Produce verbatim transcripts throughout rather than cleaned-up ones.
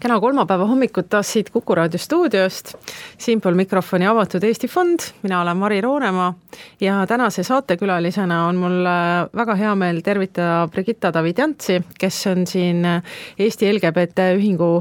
Kena kolmapäeva hommikut taas siit Kuku Raadio stuudiost. Siinpool mikrofoni avatud Eesti Fond. Mina olen Mari Roonemaa ja tänase saatekülalisena on mul väga hea meel tervitada Brigitta Davidjantsi, kes on siin Eesti L G B T ühingu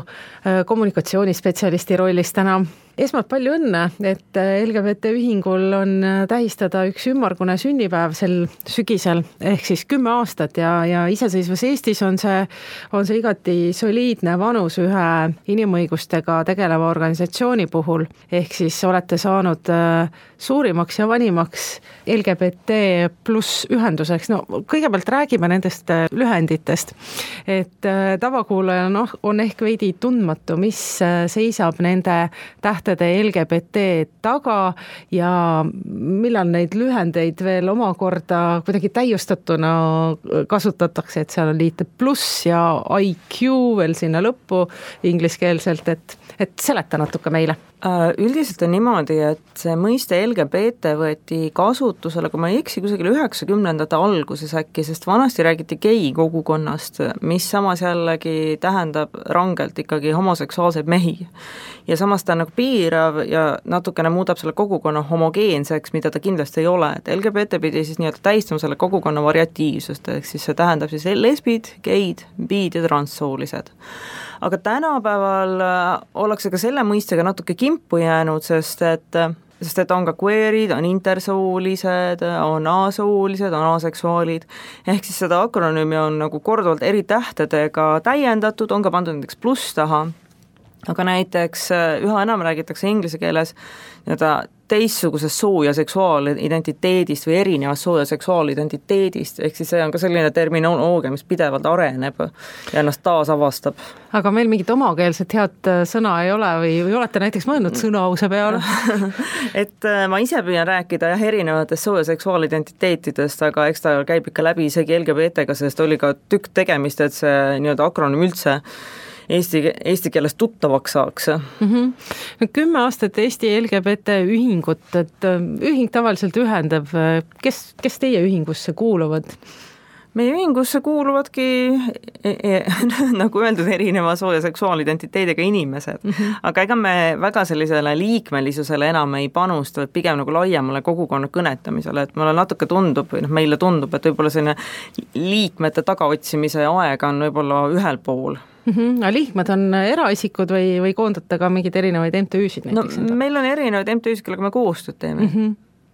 kommunikatsioonispetsialisti rollis täna. Esmalt palju õnne, et L G B T ühingul on tähistada üks ümmargune sünnipäev sel sügisel, ehk siis kümme aastat ja, ja iseseisvas Eestis on see, on see igati soliidne vanus ühe inimõigustega tegeleva organisatsiooni puhul, ehk siis olete saanud suurimaks ja vanimaks L G B T pluss ühenduseks. No kõigepealt räägime nendest lühenditest, et tavakuulaja no, on ehk veidi tundmatu, mis seisab nende tähtede L G B T taga ja millal neid lühendeid veel omakorda kuidagi täiustatuna kasutatakse, et seal on liite pluss ja I Q veel sinna lõppu ingliskeelselt, et, et seleta natuke meile. Üldiselt on niimoodi, et see mõiste L G B T võeti kasutusele, kui ma ei eksi, kusagil üheksakümnendate alguses äkki, sest vanasti räägiti gei kogukonnast, mis samas jällegi tähendab rangelt ikkagi homoseksuaalseid mehi. Ja samas ta on nagu piirav ja natukene muudab selle kogukonna homogeenseks, mida ta kindlasti ei ole. Et L G B T pidi siis nii-öelda täistama selle kogukonna variatiivsust, ehk siis see tähendab siis lesbid, geid, biid ja transsoolised. Aga tänapäeval ollakse ka selle mõistega natuke kimpu jäänud, sest et, sest et on ka queerid, on intersoolised, on asoolised, on aseksuaalid, ehk siis seda akronüümi on nagu korduvalt eri tähtedega täiendatud, on ka pandud näiteks pluss taha, aga näiteks üha enam räägitakse inglise keeles nii-öelda teistsugusest soo- ja seksuaalidentiteedist või erinevast soo- ja seksuaalidentiteedist, ehk siis see on ka selline terminoloogia, mis pidevalt areneb ja ennast taas avastab. Aga meil mingit omakeelset head sõna ei ole või, või olete näiteks mõelnud sõnause peale? et ma ise püüan rääkida jah, erinevatest soo- ja seksuaalidentiteetidest, aga eks ta käib ikka läbi isegi L G B T-ga, sest oli ka tükk tegemist, et see nii-öelda akronüüm üldse Eesti, eesti keeles tuttavaks saaks. Mm-hmm. Kümme aastat Eesti L G B T ühingut, et ühing tavaliselt ühendab, kes, kes teie ühingusse kuuluvad? Meie ühingusse kuuluvadki e, e, nagu öeldud erineva soo- ja seksuaalidentiteediga inimesed, mm-hmm. aga ega me väga sellisele liikmelisusele enam ei panusta, et pigem nagu laiemale kogukonna kõnetamisele, et mulle natuke tundub, või noh, meile tundub, et võib-olla selline liikmete tagaotsimise aeg on võib-olla ühel pool. Mm-hmm. Ja liikmed on eraisikud või, või koondate ka mingid erinevaid M T Üsid näiteks? No, meil on erinevaid M T Üsid, kellega me koostööd teeme. Mm-hmm.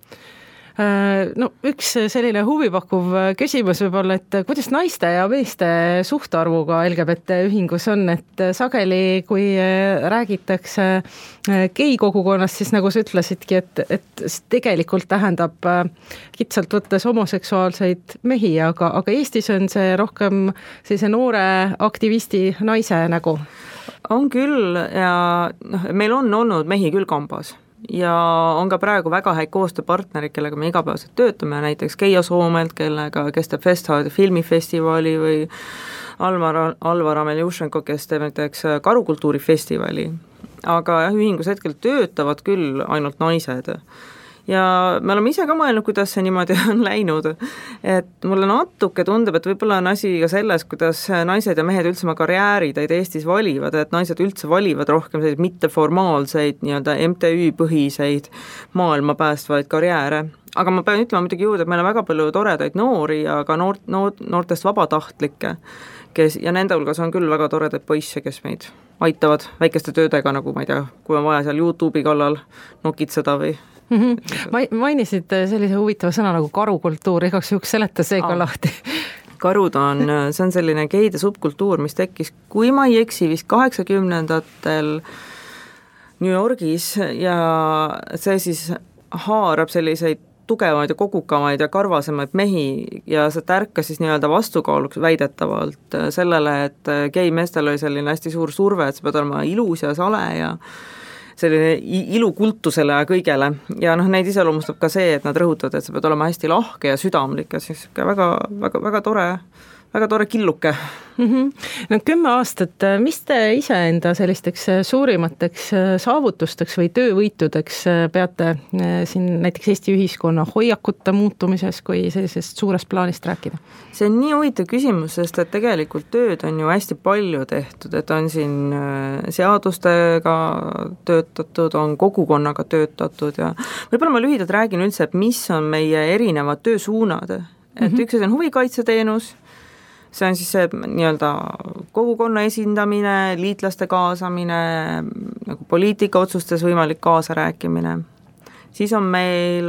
No üks selline huvipakkuv küsimus võib olla, et kuidas naiste ja meeste suhtarvuga L G B T ühingus on, et sageli kui räägitakse gei kogukonnast, siis nagu sa ütlesidki, et, et tegelikult tähendab kitsalt võttes homoseksuaalseid mehi, aga, aga Eestis on see rohkem sellise noore aktivisti naise nägu. On küll ja noh, meil on olnud mehi küll kambas. Ja on ka praegu väga häid koostööpartnerid, kellega me igapäevaselt töötame, näiteks Keia Soomelt, kellega kes teeb Festhaudi filmifestivali või Alvar, Alvar Ameljušenko, kes teeb näiteks Karukultuurifestivali. Aga jah, ühingus hetkel töötavad küll ainult naised. Ja me oleme ise ka mõelnud, kuidas see niimoodi on läinud, et mulle natuke tundub, et võib-olla on asi ka selles, kuidas naised ja mehed üldse oma karjäärideid Eestis valivad, et naised üldse valivad rohkem selliseid mitteformaalseid nii-öelda M T Ü põhiseid maailma päästvaid karjääre. Aga ma pean ütlema muidugi juurde, et meil on väga palju toredaid noori ja ka noort, noort, noortest vabatahtlikke, kes, ja nende hulgas on küll väga toredaid poisse, kes meid aitavad väikeste töödega, nagu ma ei tea, kui on vaja seal YouTube'i kallal nokitseda või Mm-hmm. Mainisid sellise huvitava sõna nagu karukultuur, igaks juhuks seleta see ka lahti. Karud on, see on selline geide subkultuur, mis tekkis, kui ma ei eksi, vist kaheksakümnendatel New Yorgis ja see siis haarab selliseid tugevaid ja kogukamaid ja karvasemaid mehi ja see tärkas siis nii-öelda vastukaaluks väidetavalt sellele, et gei meestel oli selline hästi suur surve, et see pead olema ilus ja sale ja selline ilukultusele ja kõigele. Ja noh, neid iseloomustab ka see, et nad rõhutavad, et see peab olema hästi lahke ja südamlik ja siis väga, väga, väga tore, väga tore killuke. Mm-hmm. No kümme aastat, mis te iseenda sellisteks suurimateks saavutusteks või töövõitudeks peate siin näiteks Eesti ühiskonna hoiakute muutumises, kui sellisest suurest plaanist rääkida? See on nii huvitav küsimus, sest et tegelikult tööd on ju hästi palju tehtud, et on siin seadustega töötatud, on kogukonnaga töötatud ja võib-olla ma lühidalt räägin üldse, et mis on meie erinevad töösuunad, et mm-hmm. üks on huvikaitseteenus, see on siis see nii-öelda kogukonna esindamine, liitlaste kaasamine, nagu poliitikaotsustes võimalik kaasarääkimine. Siis on meil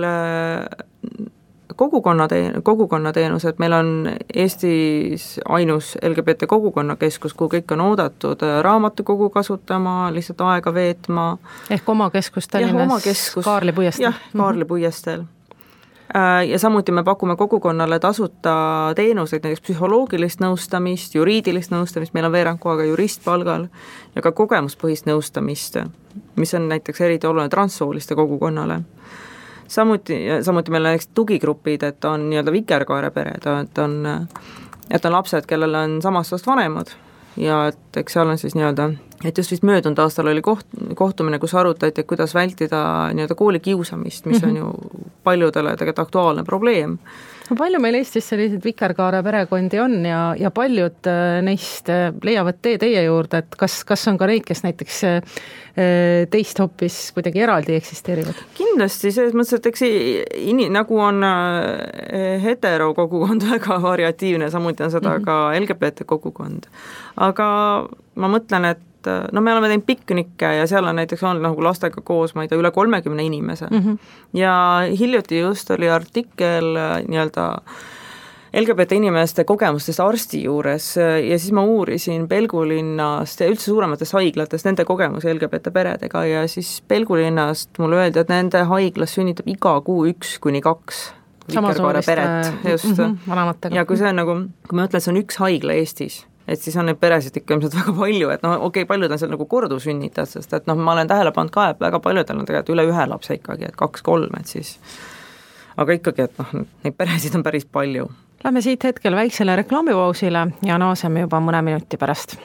kogukonnateenus, kogukonnateenused, meil on Eestis ainus L G B T kogukonnakeskus, kuhu kõik on oodatud raamatukogu kasutama, lihtsalt aega veetma. Ehk oma keskus Tallinnas Kaarli puiesteel. Jah, Kaarli puiesteel. Ja samuti me pakume kogukonnale tasuta teenuseid, näiteks psühholoogilist nõustamist, juriidilist nõustamist, meil on veerand kohaga jurist palgal ja ka kogemuspõhist nõustamist, mis on näiteks eriti oluline transsooliste kogukonnale. Samuti, samuti meil on näiteks tugigrupid, et on nii-öelda vikerkaarepered, et on, et on lapsed, kellel on samast soost vanemad ja et eks seal on siis nii-öelda, et just vist möödunud aastal oli koht, kohtumine, kus arutati, et kuidas vältida nii-öelda koolikiusamist, mis on ju paljudele tegelikult aktuaalne probleem. Palju meil Eestis selliseid vikerkaare perekondi on ja, ja paljud neist leiavad tee teie juurde, et kas, kas on ka neid, kes näiteks teist hoopis kuidagi eraldi eksisteerivad? Kindlasti, selles mõttes, et eks in, nagu on hetero kogukond väga variatiivne, samuti on seda mm-hmm. ka L G B T kogukond. Aga ma mõtlen, et no me oleme teinud piknikke ja seal on näiteks olnud nagu lastega koos, ma ei tea, üle kolmekümne inimese. Mm-hmm. Ja hiljuti just oli artikkel nii-öelda L G B T inimeste kogemustest arsti juures ja siis ma uurisin Pelgulinnast ja üldse suurematest haiglatest nende kogemusi L G B T peredega ja siis Pelgulinnast mulle öeldi, et nende haiglas sünnitab iga kuu üks kuni kaks vikerkaare peret. Just. Mm-hmm, ja kui see on nagu, kui ma ütlen, see on üks haigla Eestis, et siis on neid peresid ikka ilmselt väga palju, et noh, okei okay,, paljud on seal nagu kordusünnitad, sest et noh, ma olen tähele pannud ka, et väga paljudel on tegelikult üle ühe lapse ikkagi, et kaks-kolm, et siis aga ikkagi, et noh, neid peresid on päris palju. Lähme siit hetkel väiksele reklaamipausile ja naaseme juba mõne minuti pärast.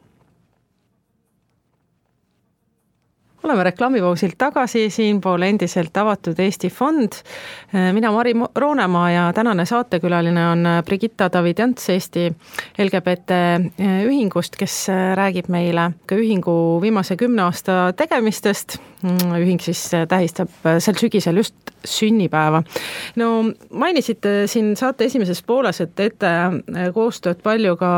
Oleme reklaamipausilt tagasi, siinpool endiselt avatud Eesti Fond. Mina Mari Roonemaa ja tänane saatekülaline on Brigitta David-Jants Eesti L G B T ühingust, kes räägib meile ka ühingu viimase kümne aasta tegemistest. Ühing siis tähistab sel sügisel just sünnipäeva. No mainisite siin saate esimeses pooles, et teete koostööd palju ka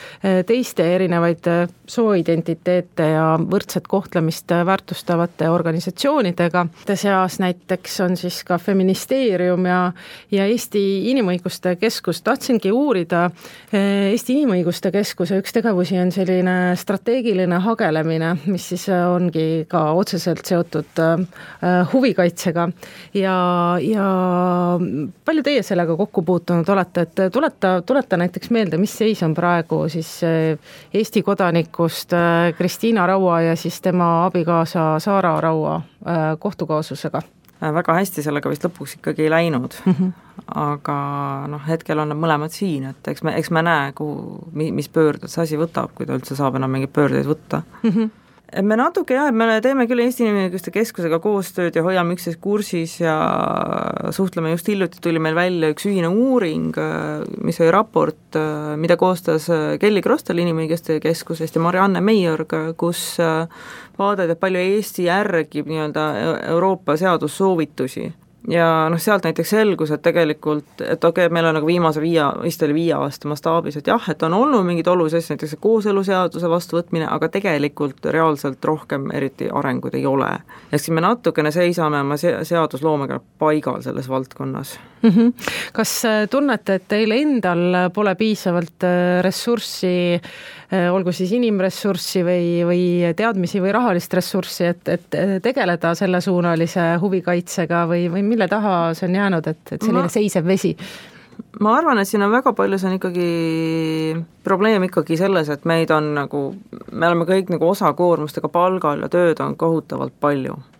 teiste erinevaid sooidentiteete ja võrdset kohtlemist väärtustavate organisatsioonidega. Seas näiteks on siis ka Feministeerium ja, ja Eesti Inimõiguste Keskus. Tahtsingi uurida Eesti Inimõiguste Keskuse üks tegevusi on selline strateegiline hagelemine, mis siis ongi ka otseselt seotud huvikaitsega ja, ja palju teie sellega kokku puutunud olete, et tuleta, tuleta näiteks meelde, mis seis on praegu siis Eesti kodanikust Kristiina Raua ja siis tema abikaasa Saara Raua kohtukaasusega? Väga hästi sellega vist lõpuks ikkagi ei läinud, mm-hmm. aga noh, hetkel on nad mõlemad siin, et eks me, eks me näe, kuhu, mis pöörded see asi võtab, kui ta üldse saab enam mingeid pöördeid võtta. Mm-hmm. Me natuke jah, me teeme küll Eesti Inimõiguste Keskusega koostööd ja hoiame üksteist kursis ja suhtleme just hiljuti tuli meil välja üks ühine uuring, mis oli raport, mida koostas Kelly Krostal Inimõiguste Keskusest ja Marianne Meiorg, kus vaadati, et palju Eesti järgib nii-öelda Euroopa seadussoovitusi. Ja noh, sealt näiteks selgus, et tegelikult, et okei, okay, meil on nagu viimase viie, vist oli viie aasta mastaabis, et jah, et on olnud mingid olulised, näiteks kooseluseaduse vastuvõtmine, aga tegelikult reaalselt rohkem eriti arengud ei ole. Ehk siis me natukene seisame oma seadusloomega paigal selles valdkonnas. Mm-hmm. Kas tunnete, et teil endal pole piisavalt ressurssi, olgu siis inimressurssi või, või teadmisi või rahalist ressurssi, et, et tegeleda selle suunalise huvikaitsega või, või mille taha see on jäänud, et, et selline ma, seisev vesi? Ma arvan, et siin on väga palju, see on ikkagi probleem ikkagi selles, et meid on nagu, me oleme kõik nagu osakoormustega palgal ja tööd on kohutavalt palju.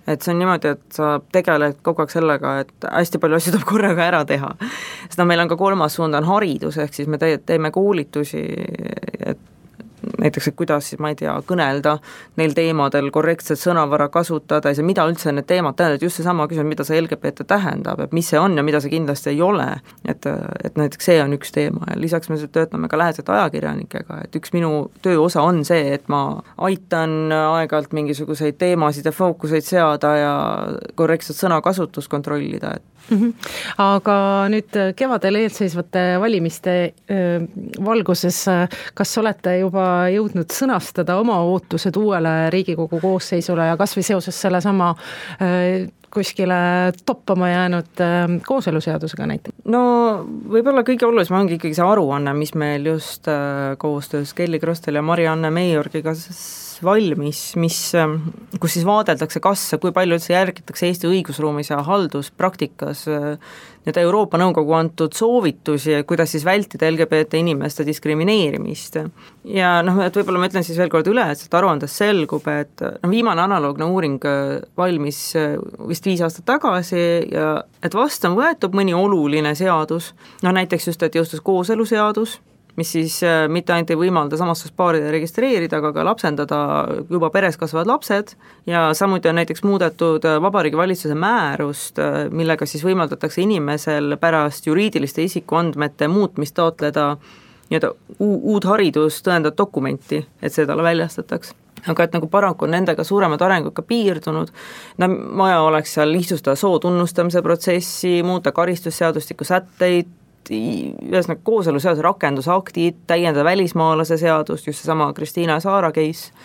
et see on niimoodi, et sa tegeled kogu aeg sellega, et hästi palju asju tuleb korraga ära teha. Sest no meil on ka kolmas suund on haridus, ehk siis me te- teeme koolitusi, et näiteks, et kuidas siis, ma ei tea, kõnelda neil teemadel, korrektset sõnavara kasutada ja mida üldse need teemad tähendavad, just seesama küsimus, mida see L G B T tähendab, et mis see on ja mida see kindlasti ei ole, et, et näiteks see on üks teema ja lisaks me töötame ka lähedaselt ajakirjanikega, et üks minu töö osa on see, et ma aitan aeg-ajalt mingisuguseid teemasid ja fookuseid seada ja korrektset sõnakasutust kontrollida, et Mm-hmm. Aga nüüd kevadel eelseisvate valimiste öö, valguses, kas olete juba jõudnud sõnastada oma ootused uuele Riigikogu koosseisule ja kas või seoses selle sama öö, kuskile toppama jäänud öö, kooseluseadusega näiteks? No võib-olla kõige olulisem ongi ikkagi see aruanne, mis meil just öö, koostöös Kelly Krostel ja Marianne Meiorgiga valmis, mis, kus siis vaadeldakse, kas ja kui palju üldse järgitakse Eesti õigusruumis ja halduspraktikas nüüd Euroopa Nõukogu antud soovitusi, kuidas siis vältida L G B T inimeste diskrimineerimist. Ja noh, et võib-olla ma ütlen siis veel kord üle, et sealt aruandes selgub, et no, viimane analoogne uuring valmis vist viis aastat tagasi ja et vast on võetud mõni oluline seadus, no näiteks just, et jõustus kooseluseadus, mis siis mitte ainult ei võimalda samastust paaride registreerida, aga ka lapsendada juba peres kasvavad lapsed ja samuti on näiteks muudetud Vabariigi Valitsuse määrust, millega siis võimaldatakse inimesel pärast juriidiliste isikuandmete muutmist taotleda nii-öelda uud haridust tõendat dokumenti, et see talle väljastataks. Aga et nagu paraku on nendega suuremad arengud ka piirdunud, no vaja oleks seal lihtsustada soo tunnustamise protsessi, muuta karistusseadustiku sätteid, ühesõnaga kooseluseaduse rakendusaktid, täiendada välismaalase seadust, just seesama Kristiina Saara case.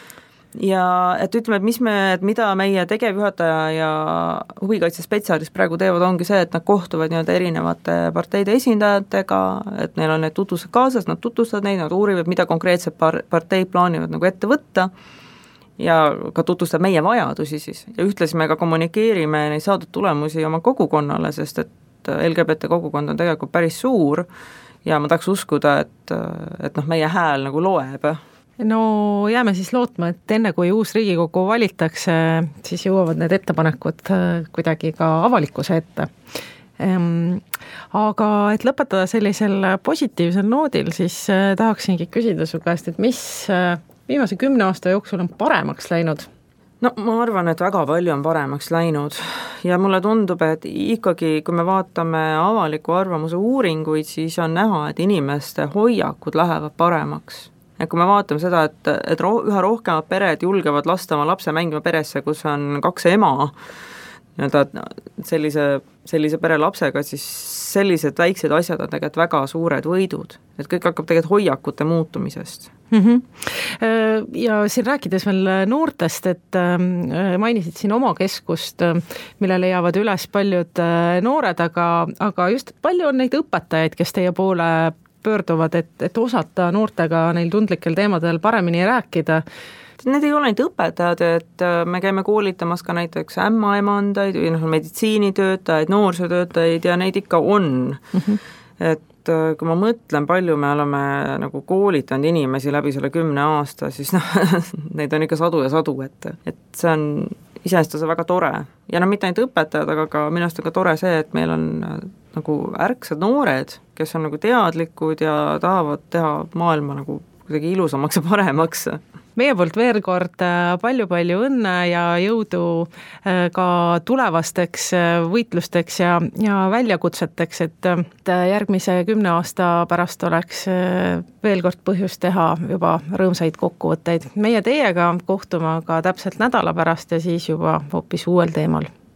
Ja et ütleme, et mis me, et mida meie tegevjuhataja ja huvikaitsespetsialist praegu teevad, ongi see, et nad kohtuvad nii-öelda erinevate parteide esindajatega, et neil on need tutvused kaasas, nad tutvustavad neid, nad uurivad, mida konkreetselt par- parteid plaanivad nagu ette võtta ja ka tutvustab meie vajadusi siis ja ühtlasi me ka kommunikeerime neid saadud tulemusi oma kogukonnale, sest et L G B T kogukond on tegelikult päris suur ja ma tahaks uskuda, et, et noh, meie hääl nagu loeb. No jääme siis lootma, et enne kui uus Riigikogu valitakse, siis jõuavad need ettepanekud kuidagi ka avalikkuse ette. Aga et lõpetada sellisel positiivsel noodil, siis tahaksingi küsida su käest, et mis viimase kümne aasta jooksul on paremaks läinud? No ma arvan, et väga palju on paremaks läinud ja mulle tundub, et ikkagi kui me vaatame avaliku arvamuse uuringuid, siis on näha, et inimeste hoiakud lähevad paremaks. Et kui me vaatame seda, et, et ro- üha rohkemad pered julgevad lasta oma lapse mängima peresse, kus on kaks ema, nii-öelda sellise, sellise pere lapsega, siis sellised väiksed asjad on tegelikult väga suured võidud, et kõik hakkab tegelikult hoiakute muutumisest. Mm-hmm. Ja siin rääkides veel noortest, et mainisid siin oma keskust, mille leiavad üles paljud noored, aga, aga just palju on neid õpetajaid, kes teie poole pöörduvad, et, et osata noortega neil tundlikel teemadel paremini rääkida. Need ei ole ainult õpetajad, et me käime koolitamas ka näiteks ämmaemandaid või noh, meditsiinitöötajaid, noorsootöötajaid ja neid ikka on. Mm-hmm. Et kui ma mõtlen, palju me oleme nagu koolitanud inimesi läbi selle kümne aasta, siis noh, neid on ikka sadu ja sadu, et, et see on iseenesest väga tore. Ja no mitte ainult õpetajad, aga ka minu arust on ka tore see, et meil on nagu ärksad noored, kes on nagu teadlikud ja tahavad teha maailma nagu kuidagi ilusamaks ja paremaks. Meie poolt veel kord palju-palju õnne ja jõudu ka tulevasteks võitlusteks ja, ja väljakutseteks, et järgmise kümne aasta pärast oleks veel kord põhjust teha juba rõõmsaid kokkuvõtteid. Meie teiega kohtume ka täpselt nädala pärast ja siis juba hoopis uuel teemal.